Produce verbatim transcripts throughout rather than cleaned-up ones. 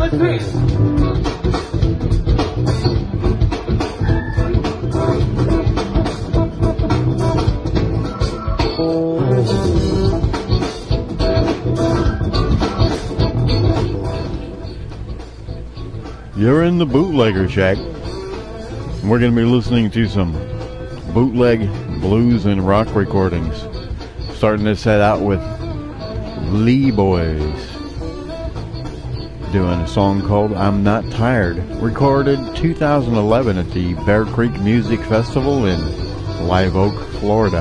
like this. You're in the Bootlegger Shack. We're going to be listening to some bootleg blues and rock recordings. Starting this set out with Lee Boys doing a song called I'm Not Tired, recorded two thousand eleven at the Bear Creek Music Festival in Live Oak, Florida.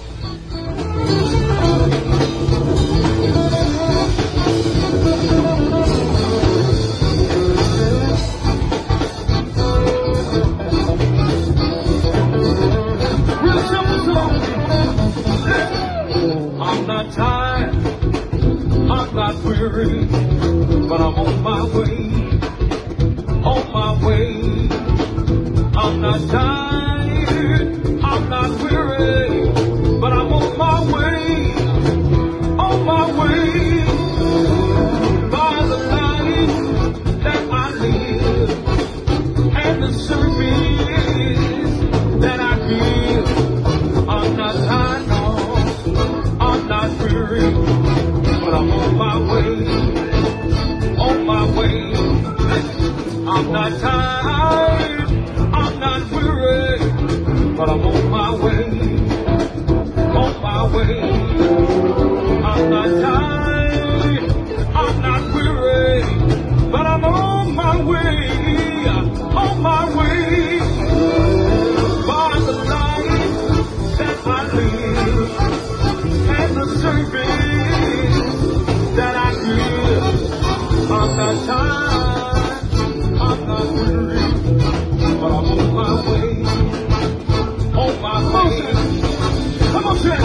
I'm not tired, I'm not weary, but I'm on my way, on my way. I'm not tired, I'm not weary, but I'm on my way, on my way. By the life that I live and the service that I give, I'm not tired, no, I'm not weary, but I'm on my way, on my way. I'm not tired, I'm not weary, but I'm on my way, on my way. I'm not tired, I'm not weary, but I'm on my way, on my way. By the life that I live and the service that I give, I'm not tired, I'm not weary, but I'm on my way, on my way. Come on, Jack.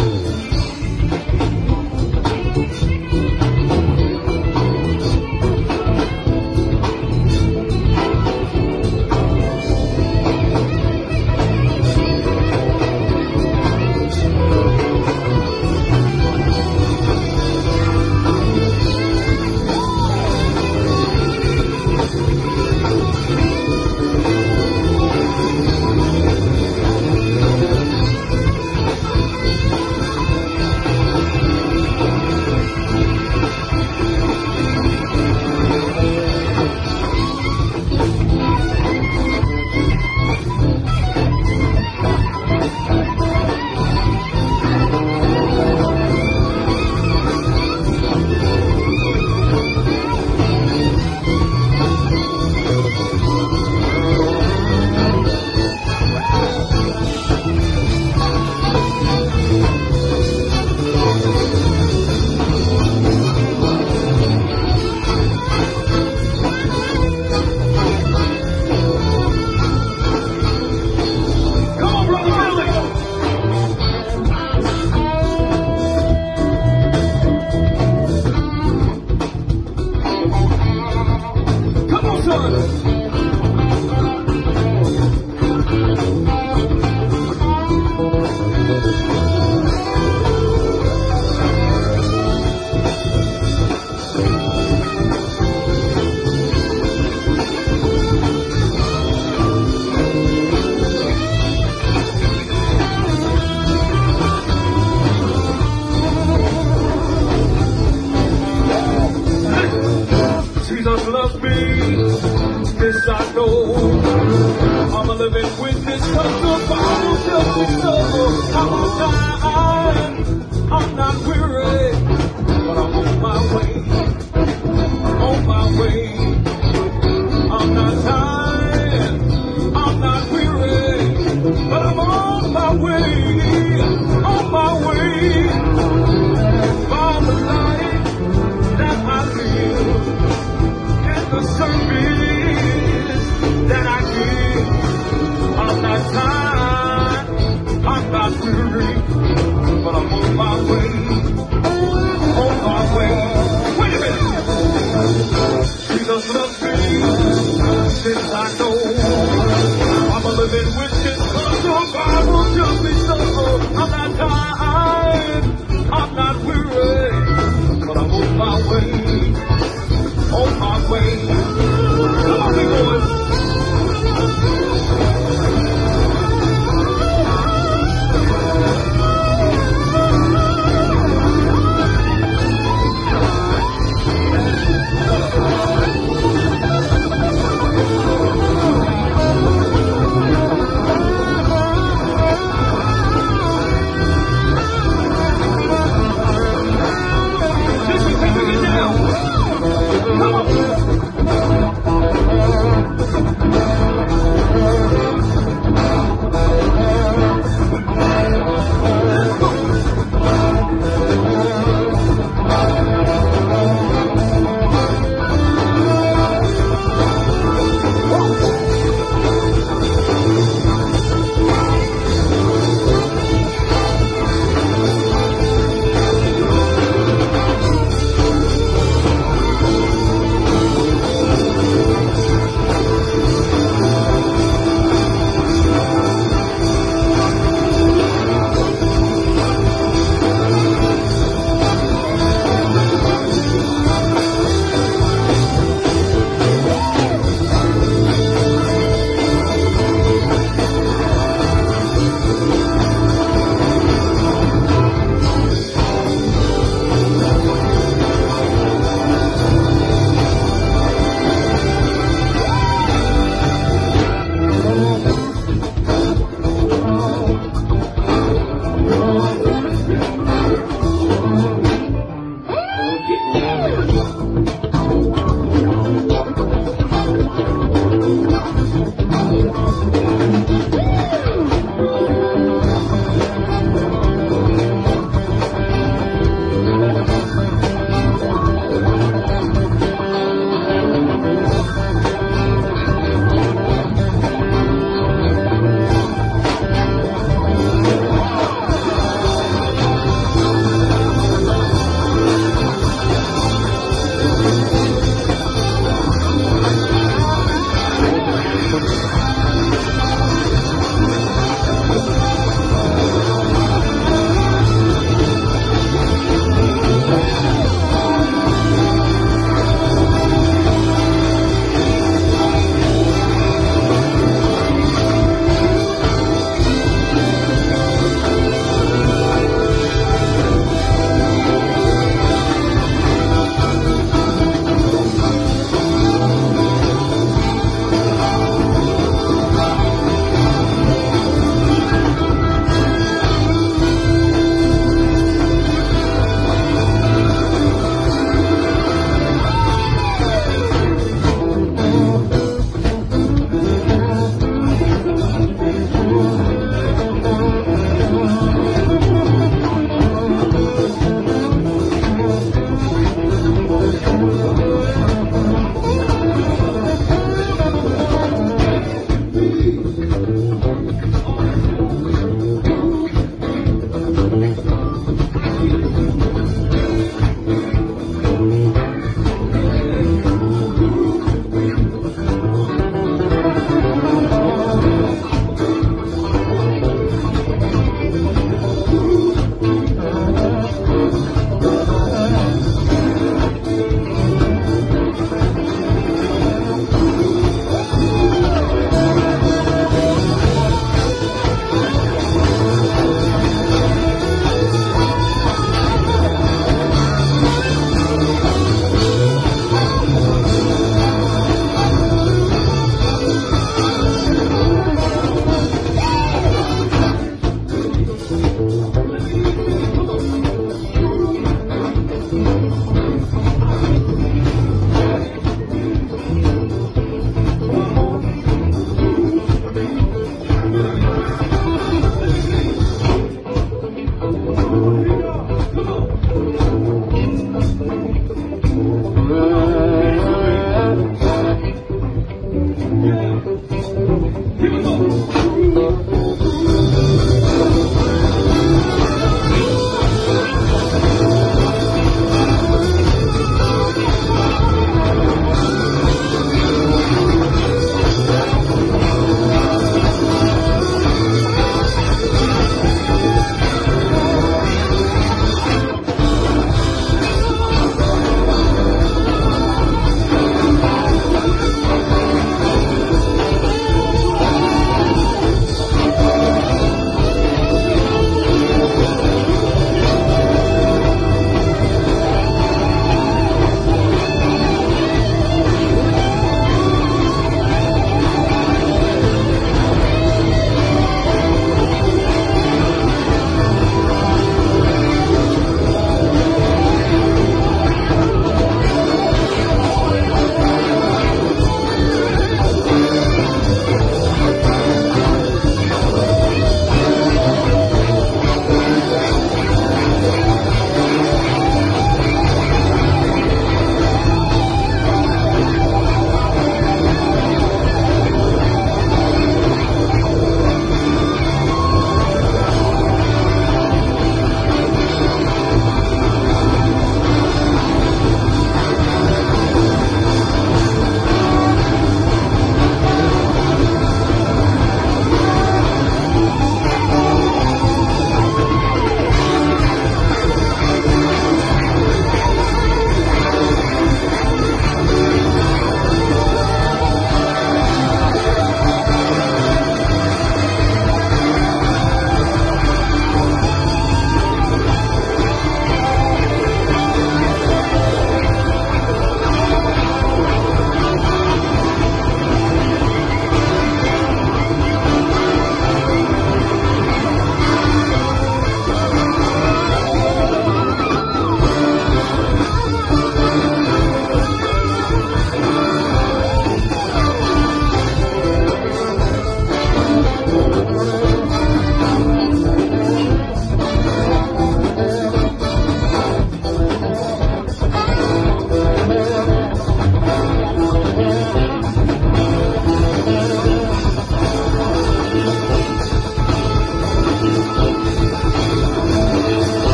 Jesus loves me, this I know. I'm a living witness, cause the Bible tells me so. I'm not tired, I'm not weary, but I'm on my way, on my way. I'm not tired, I'm not weary, but I'm on my way, on my way. By the life that I live, the service that I give, I'm not tired, I'm not weary, but I'm on my way, on my way. Wait a minute! Jesus loves me, since I know I'm a living witness, cause the Bible tells me so. I'm not tired, I'm not weary, but I'm on my way, on my way.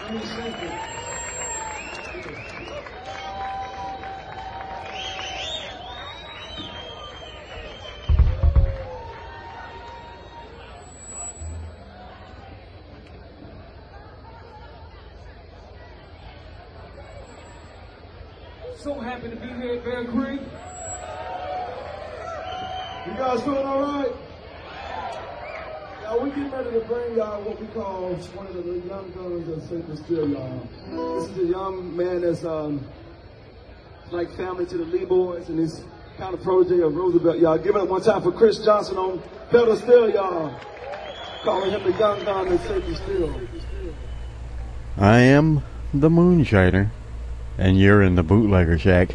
So happy to be here at Bear Creek. You guys doing all right? Now, we're getting ready to bring y'all what we call one of the young guns of Sacred Steel, y'all. This is a young man that's um, like family to the Lee Boys, and he's kind of protege of Roosevelt, y'all. Give it up one time for Chris Johnson on pedal steel, y'all. Calling him the young gun of Sacred Steel. I am the Moonshiner, and you're in the Bootlegger Shack.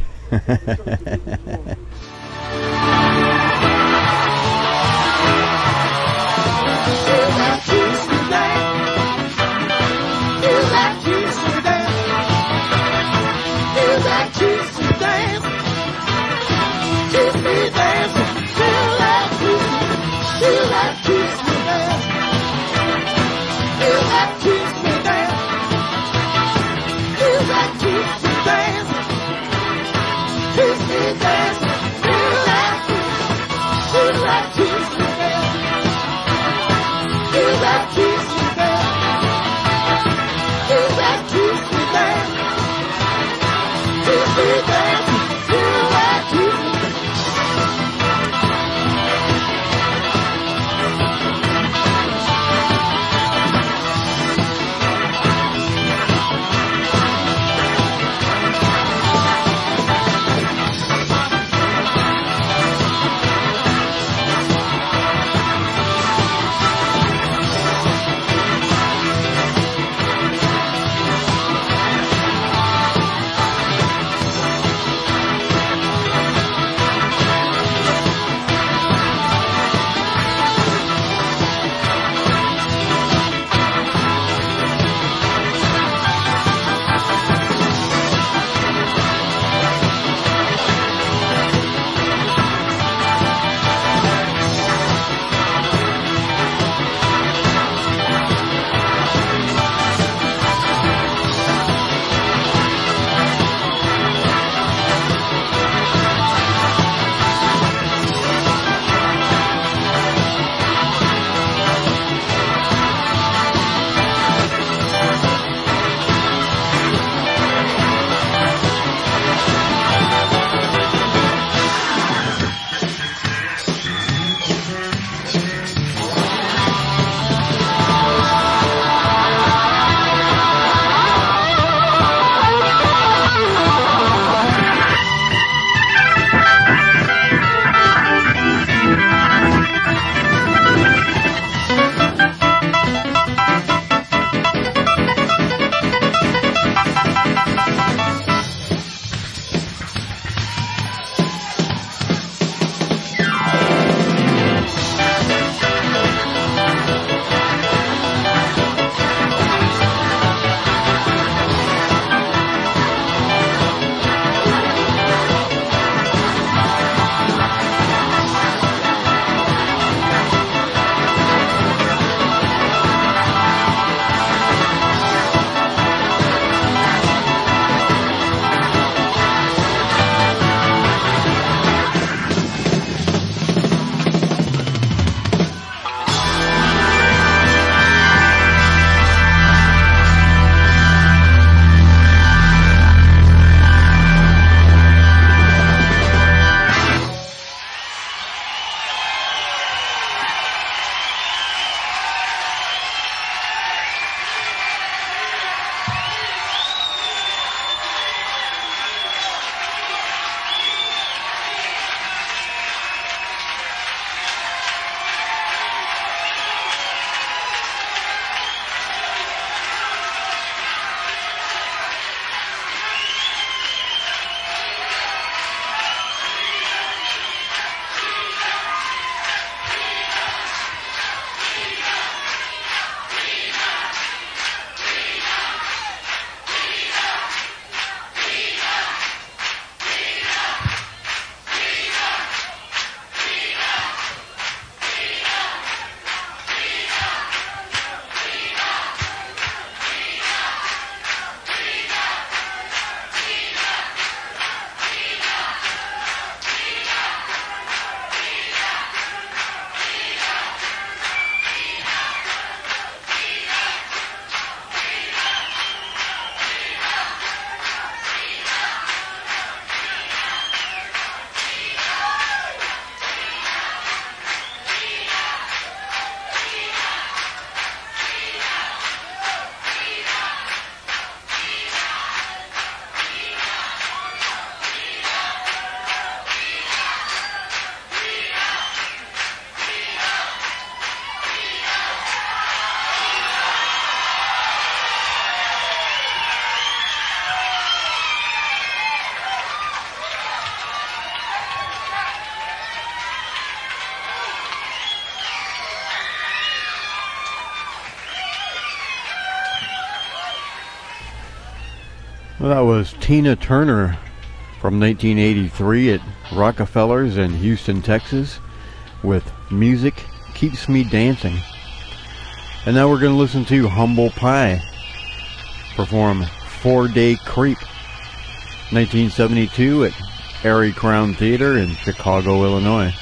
Well, that was Tina Turner from nineteen eighty-three at Rockefellers in Houston, Texas, with Music Keeps Me Dancing. And now we're going to listen to Humble Pie perform Four Day Creep, nineteen seventy-two at Erie Crown Theater in Chicago, Illinois.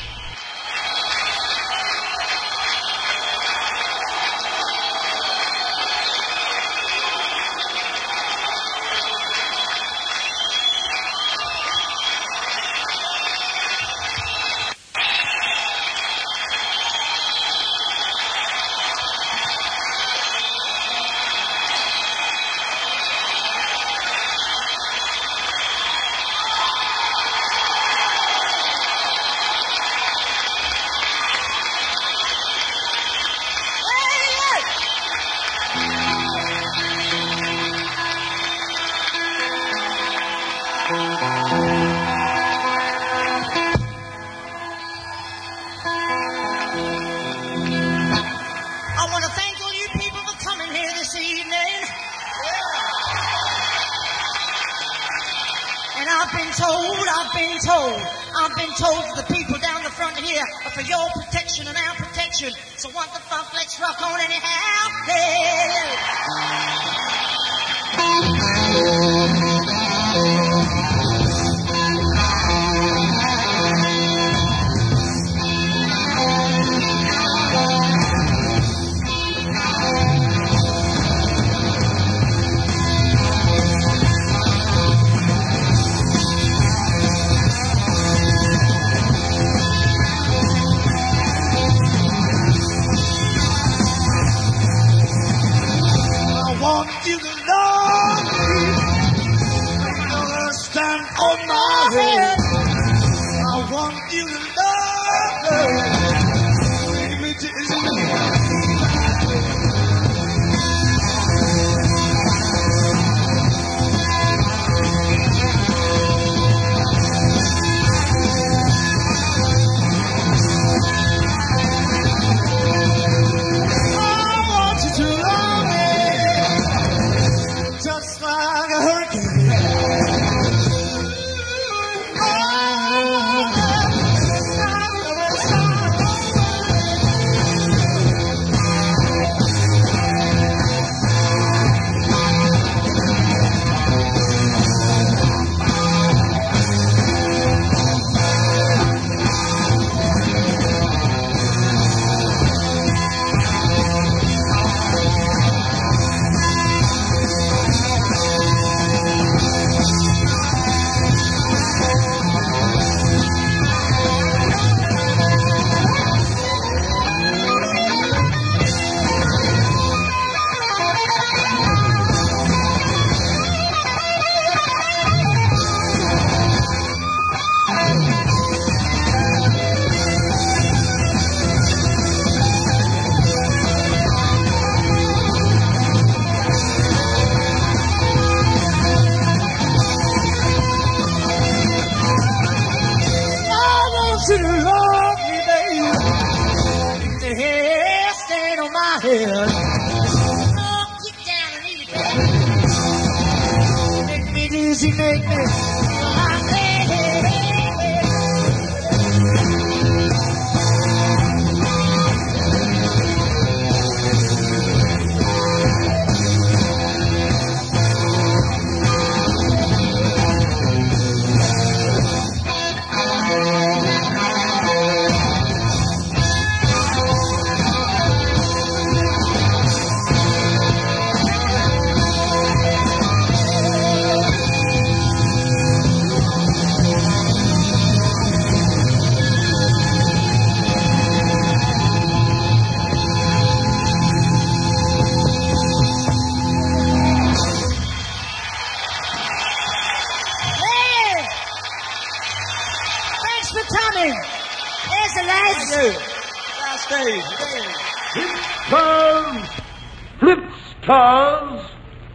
Flipsters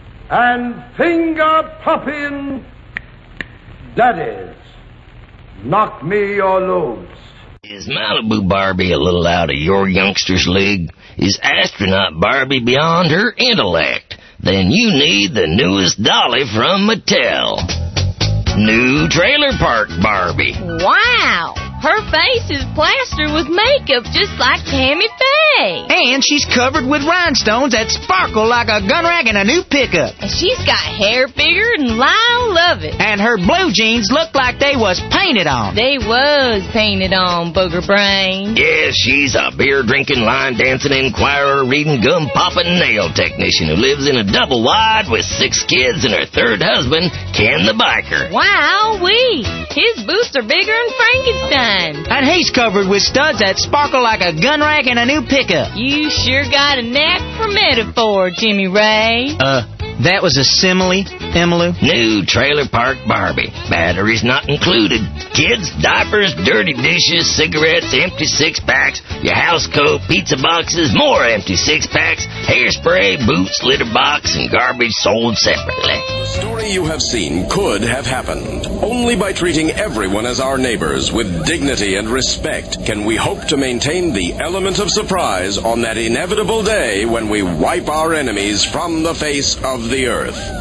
and finger-popping daddies. Knock me your loads. Is Malibu Barbie a little out of your youngster's league? Is astronaut Barbie beyond her intellect? then you need the newest dolly from Mattel. New Trailer Park Barbie. Wow! Her face is plastered with makeup just like Tammy Faye. And she's covered with rhinestones that sparkle like a gun rag in a new pickup. And she's got hair bigger than Lyle Lovett. And her blue jeans look like they was painted on. They was painted on, booger brain. Yes, she's a beer-drinking, line-dancing, inquirer, reading, gum-popping nail technician who lives in a double wide with six kids and her third husband, Ken the Biker. Wow-wee! His boots are bigger than Frankenstein. And he's covered with studs that sparkle like a gun rag in a new pickup. You sure got a knack for metaphor, Jimmy Ray. Uh, that was a simile, Emmylou. New Trailer Park Barbie. Batteries not included. Kids, diapers, dirty dishes, cigarettes, empty six-packs, your house coat, pizza boxes, more empty six-packs, hairspray, boots, litter box, and garbage sold separately. The story you have seen could have happened. Only by treating everyone as our neighbors with dignity and respect can we hope to maintain the element of surprise on that inevitable day when we wipe our enemies from the face of the earth.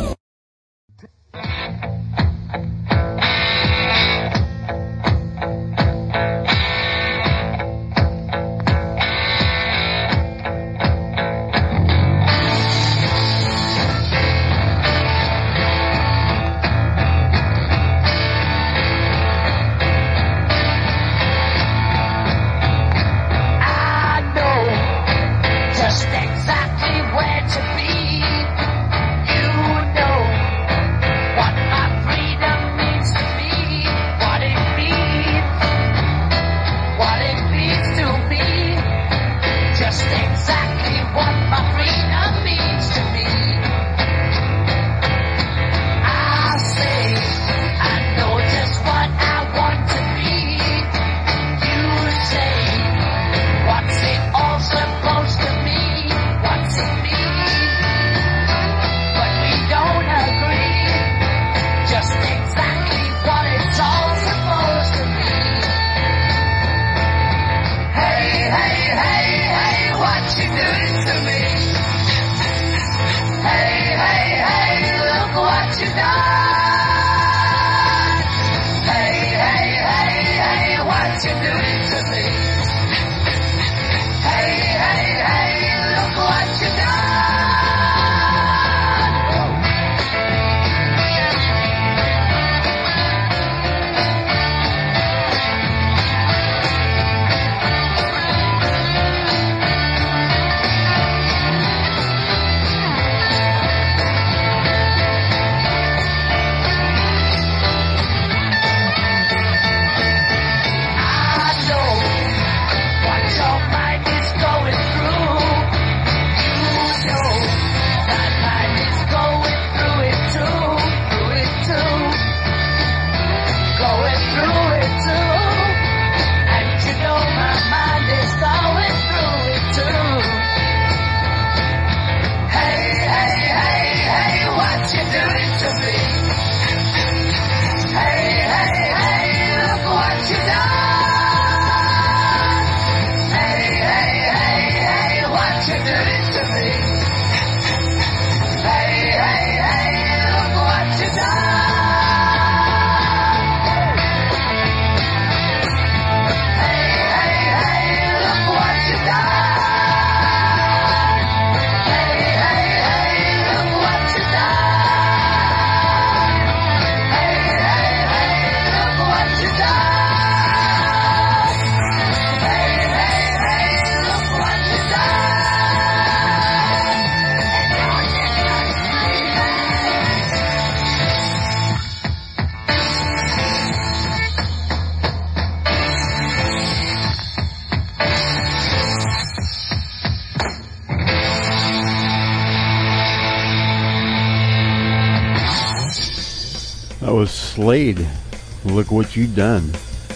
That was Slade. Look What You Done.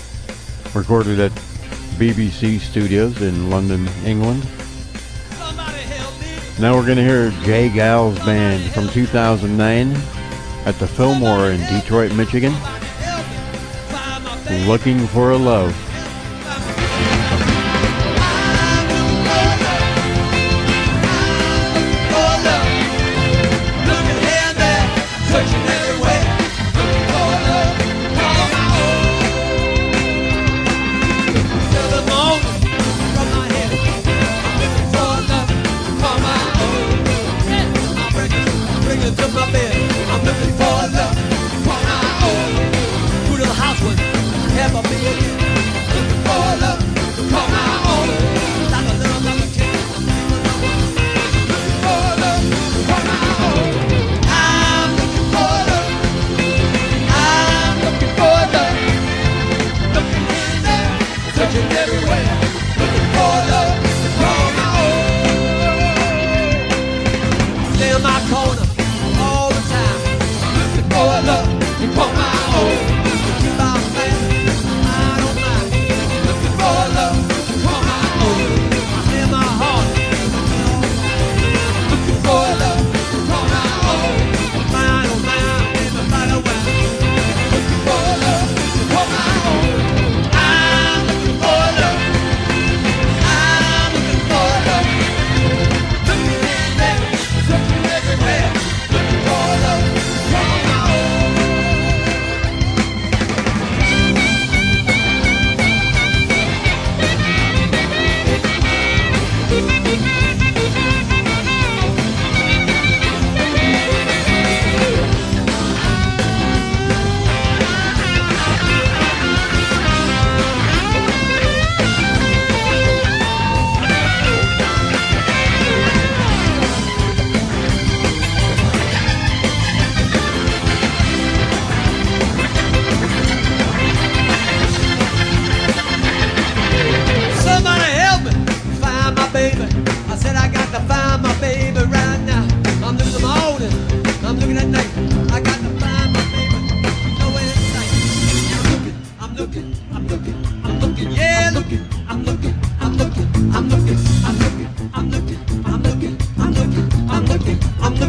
Recorded at B B C Studios in London, England. Now we're going to hear Jay Giles Band from two thousand nine at the Fillmore in Detroit, Michigan. Looking for a Love.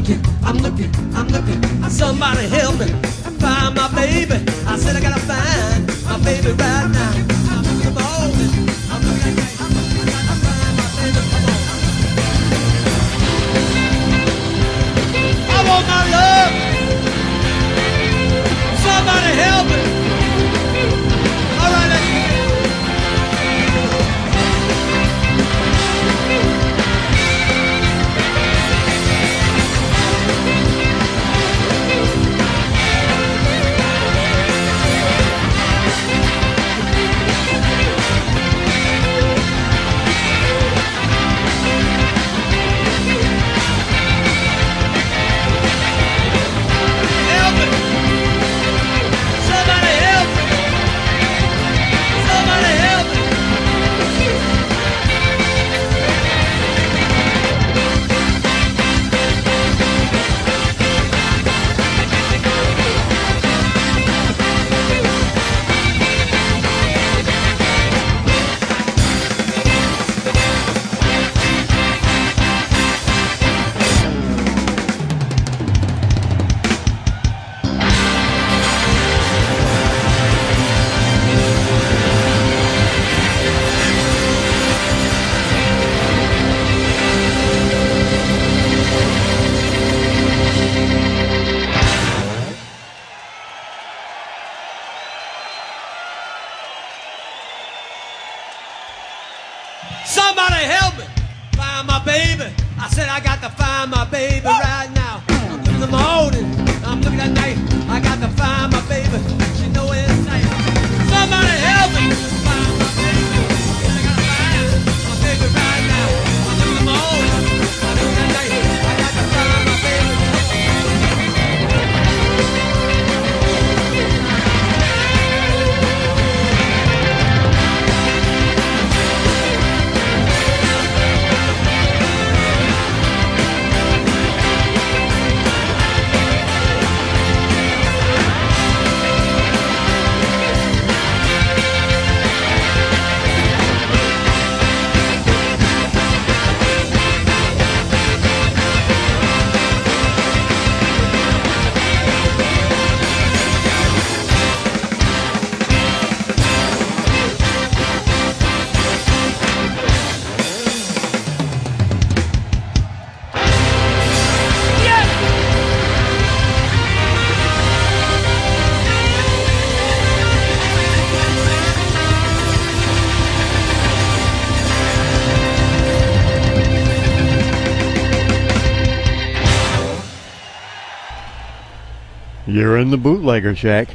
looking, I'm looking, I'm looking. Somebody help me find my baby. I said I gotta find my baby right now. I'm looking for all this. I'm looking, I'm looking, I gotta find my baby. Come on. I want my love. Somebody help me. All right, let's go. Somebody help me find my baby. I said I got to find my baby right now. I'm looking in the morning, I'm looking at night. I got to find my baby. She know where it's at. Somebody help me find my baby. I gotta find my baby right now. I'm looking in the morning, I'm looking at night. I got to find my baby. You're in the bootlegger shack.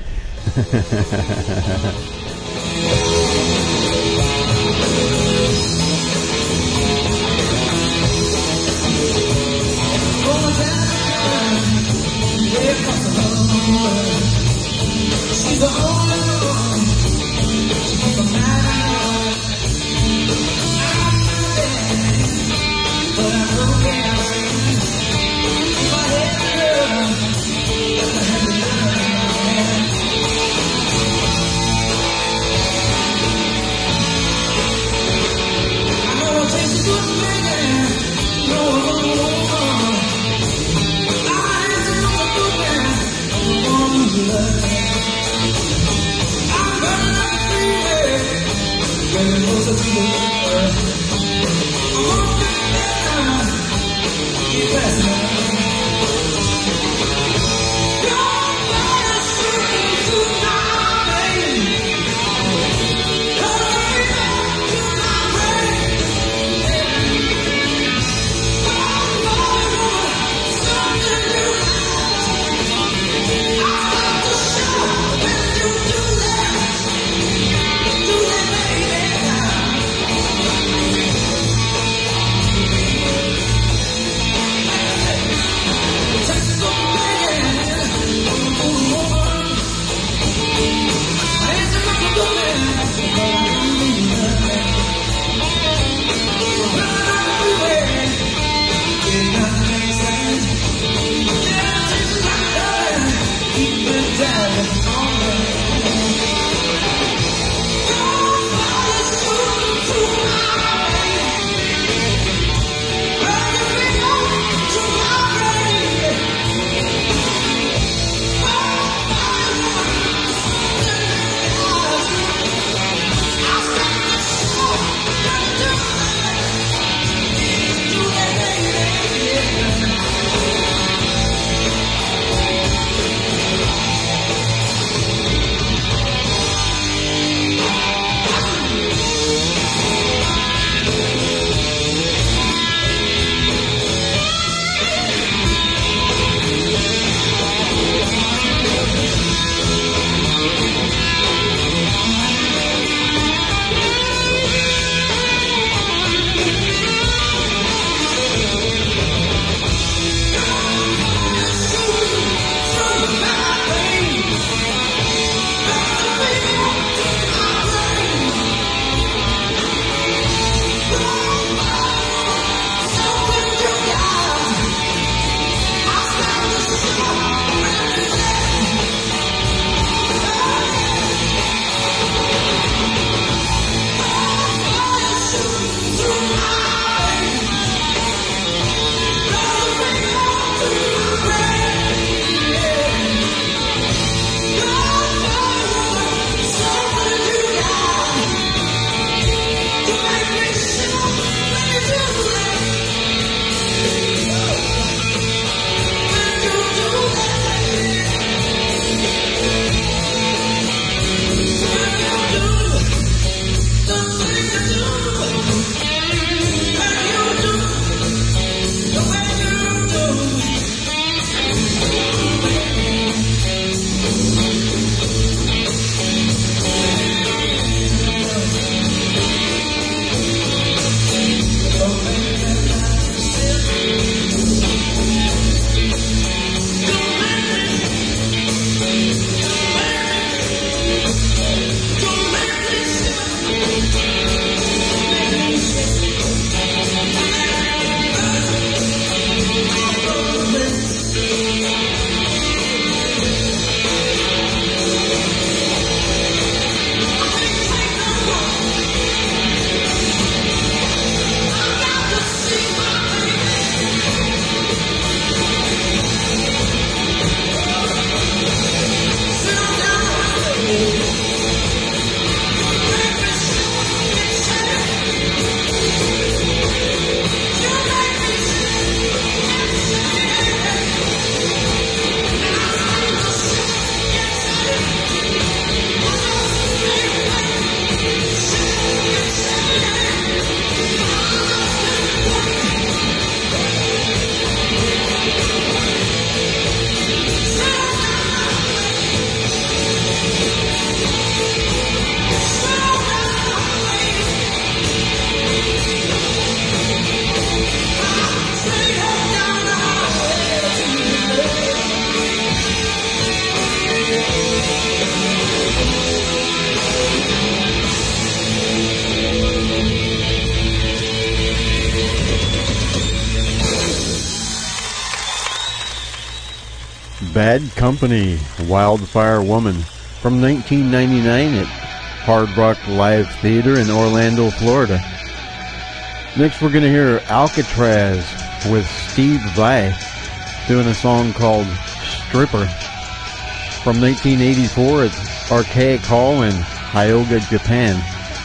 Bad Company, Wildfire Woman, from nineteen ninety-nine at Hard Rock Live Theater in Orlando, Florida. Next we're going to hear Alcatraz with Steve Vai doing a song called Stripper, from nineteen eighty-four at Archaic Hall in Hyoga, Japan.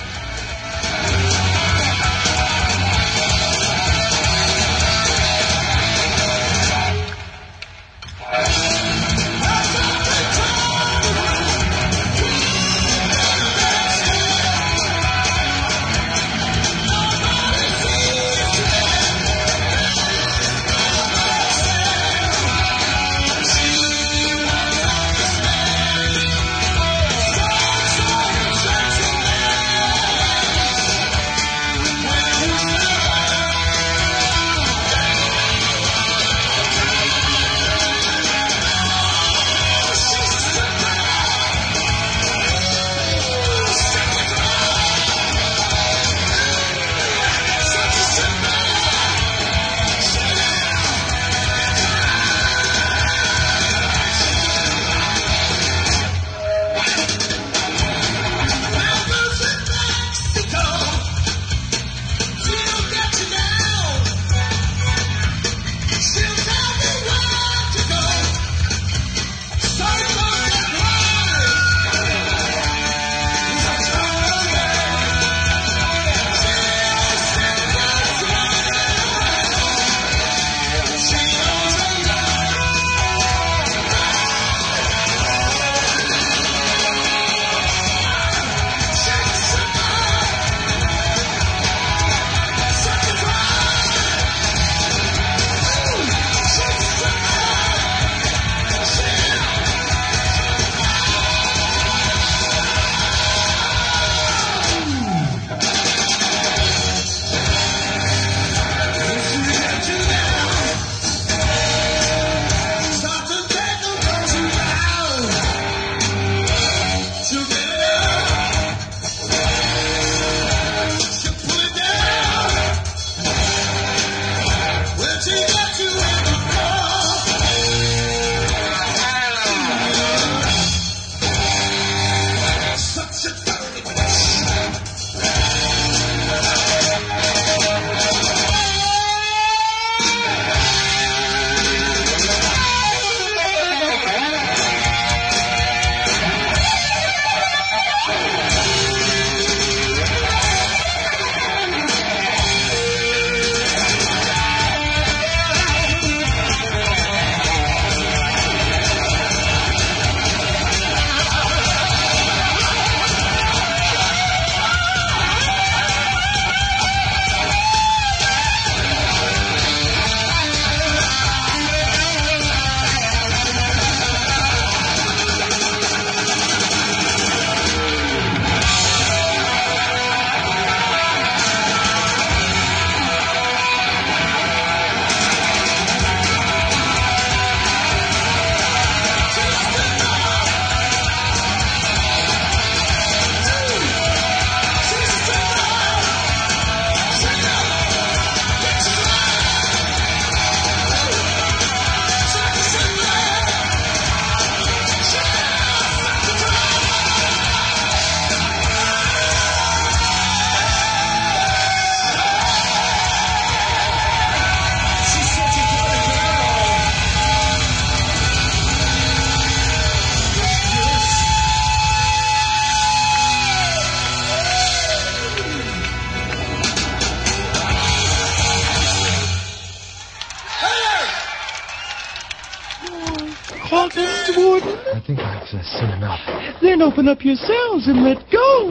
I think I've uh, seen enough. Then open up your cells and let go.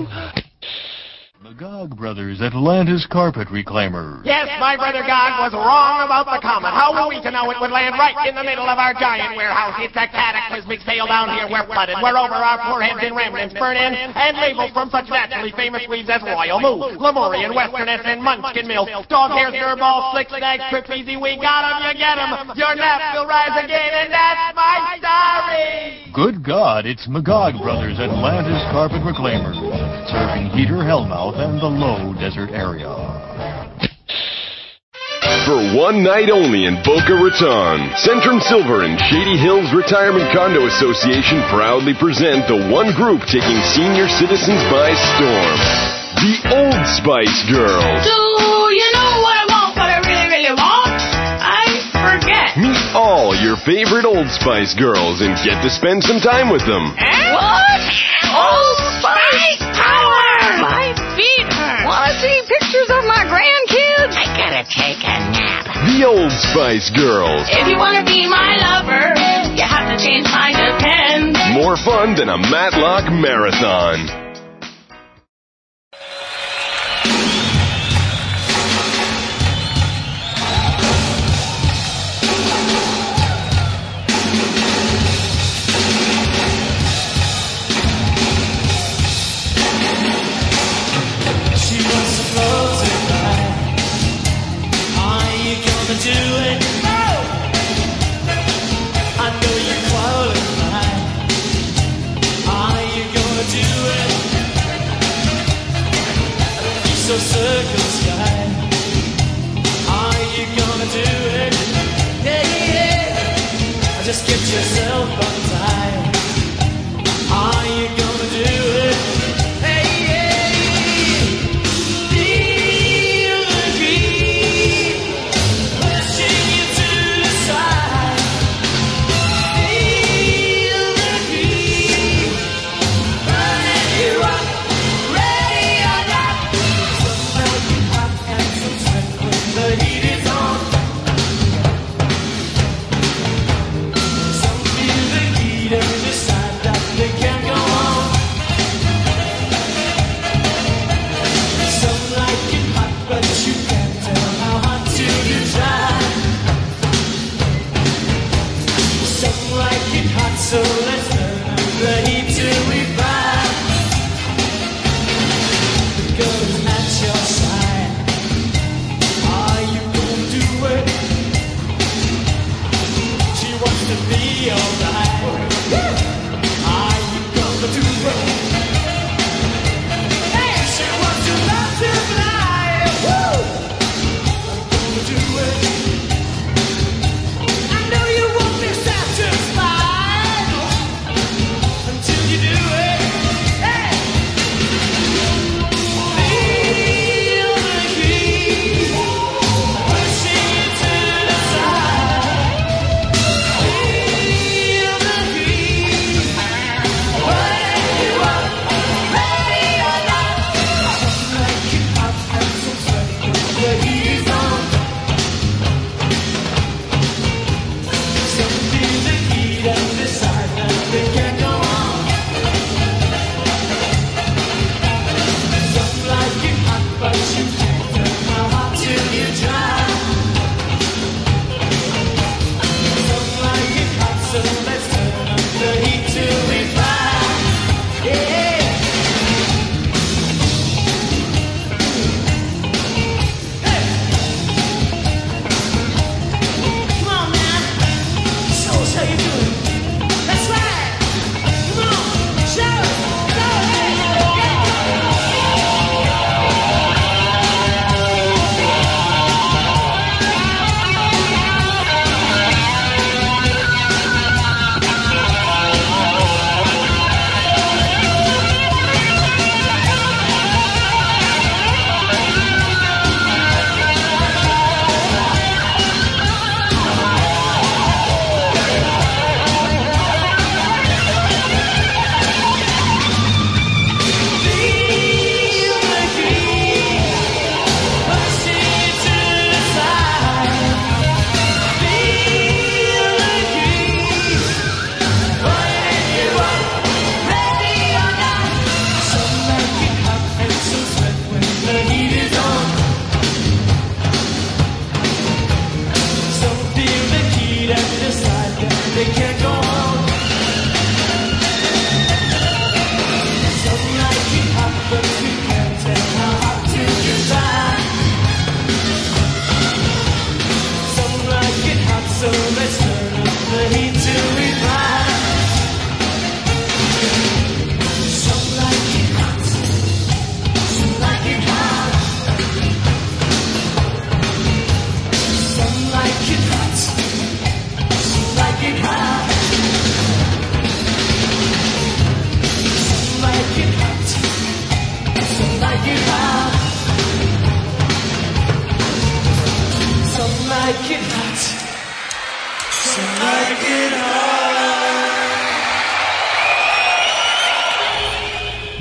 Magog Brothers, Atlantis Carpet Reclaimers. Yes, my brother Gog was wrong about the comet. How were we to know it would land right in the middle of our giant warehouse? It's a cataclysmic tale down here. We're flooded. We're over our foreheads in remnants, burn in, and labels from such naturally famous weaves as Royal Moo, Lemurian, Westerness, and Munchkin Milk. Dog hair, Dirtball, Slick Snag, Trip Easy, we got 'em, you get 'em. Your nap will rise again, and that's my story. Good God, it's Magog Brothers, Atlantis Carpet Reclaimers, serving Heater, Hellmouth, and the low desert area. for one night only in Boca Raton. Centrum Silver and Shady Hills Retirement Condo Association proudly present the one group taking senior citizens by storm. The Old Spice Girls. Do you know what I want, what I really, really want? I forget. Meet all your favorite Old Spice Girls and get to spend some time with them. What? Old Spice Power! My feet hurt. Want to see pictures of my grandkids? I gotta take a nap. The Old Spice Girls. If you want to be my lover, you have to change my depends. More fun than a Matlock marathon. Do it. No! I know you qualify. Are you gonna do it? You're so circumscribed. Are you gonna do it? Yeah, yeah. Just get yourself untied. Are you gonna do it? Hey, hey. Feel the heat. Pushing you to the side. Feel the heat. Burning you up. Ready or not. Some melt you hot and some sweat when the heat is on. Some feel the heat.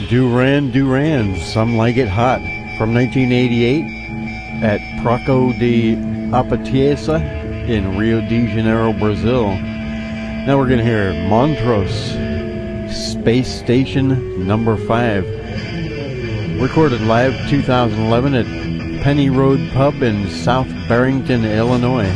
Duran Duran, Some Like It Hot, from nineteen eighty-eight at Praco de Apatiesa in Rio de Janeiro, Brazil. Now we're going to hear Montrose, Space Station number five. Recorded live two thousand eleven at Penny Road Pub in South Barrington, Illinois.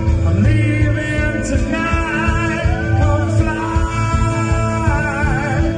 Tonight, come fly.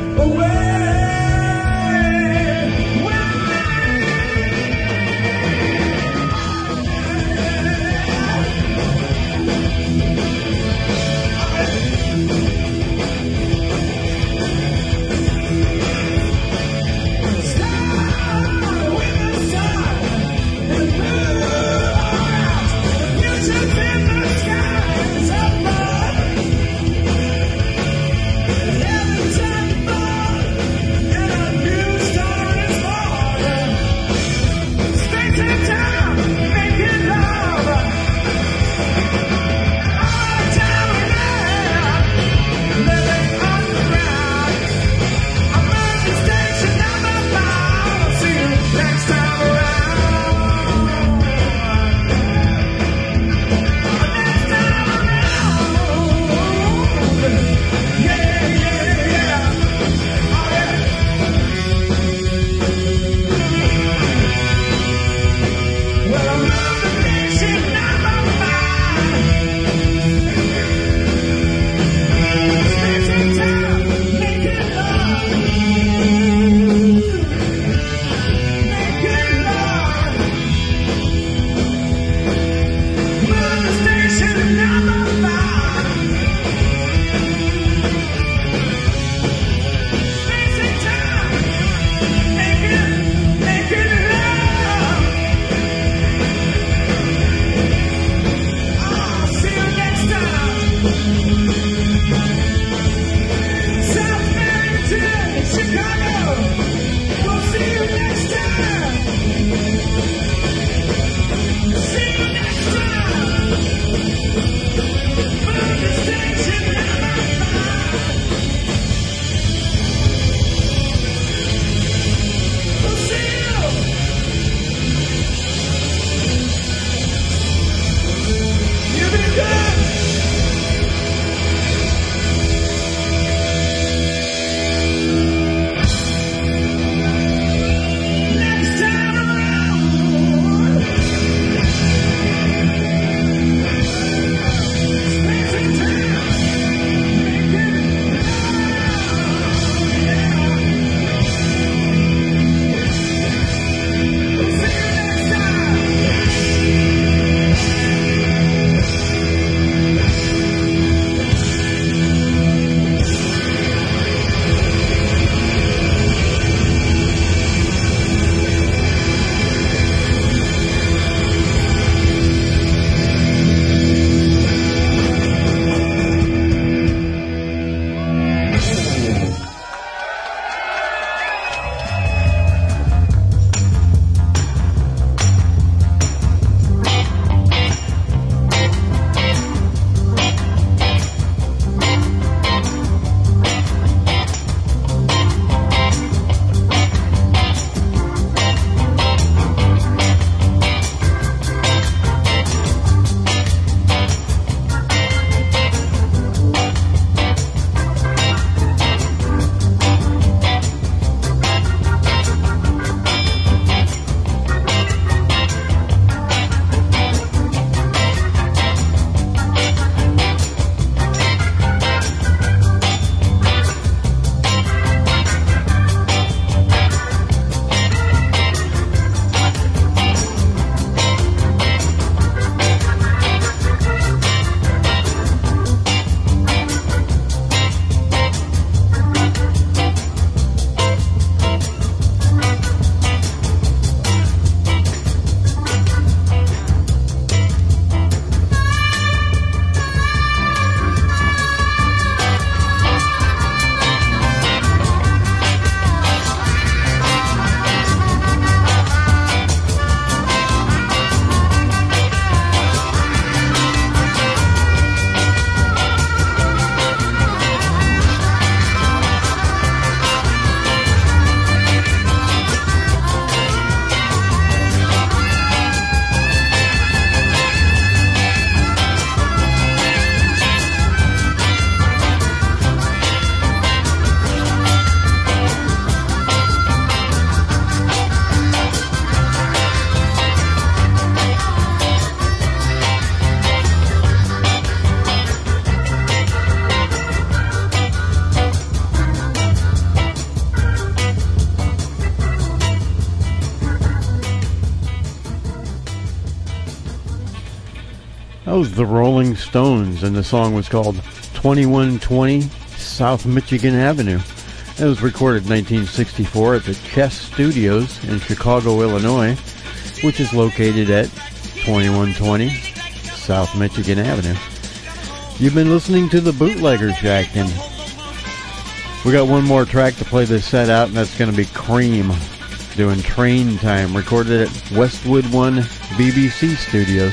That was the Rolling Stones, and the song was called twenty-one twenty South Michigan Avenue. It was recorded in nineteen sixty-four at the Chess Studios in Chicago, Illinois, which is located at twenty-one twenty South Michigan Avenue. You've been listening to the Bootlegger Shack, and we got one more track to play this set out, and that's going to be Cream doing Train Time, recorded at Westwood One B B C Studios.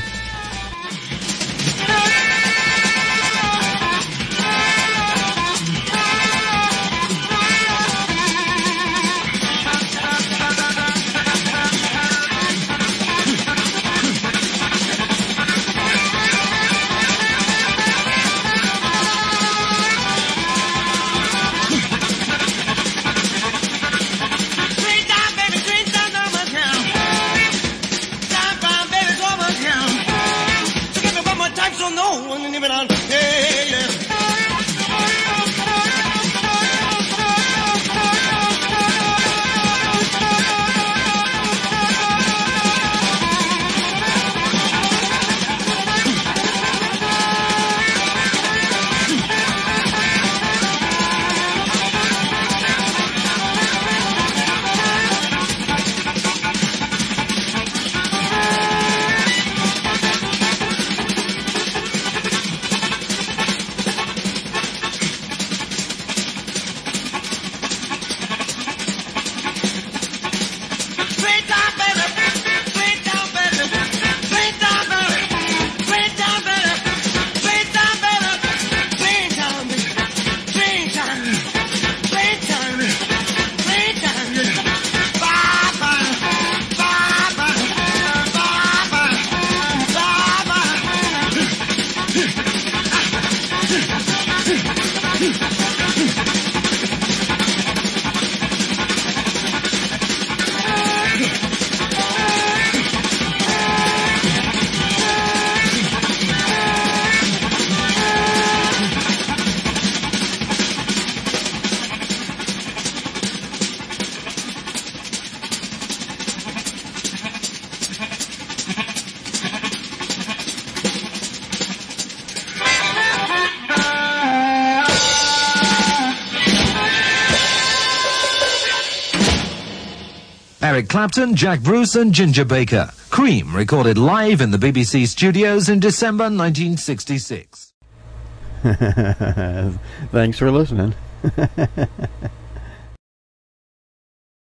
Eric Clapton, Jack Bruce and Ginger Baker. Cream, recorded live in the B B C studios in December nineteen sixty-six. Thanks for listening.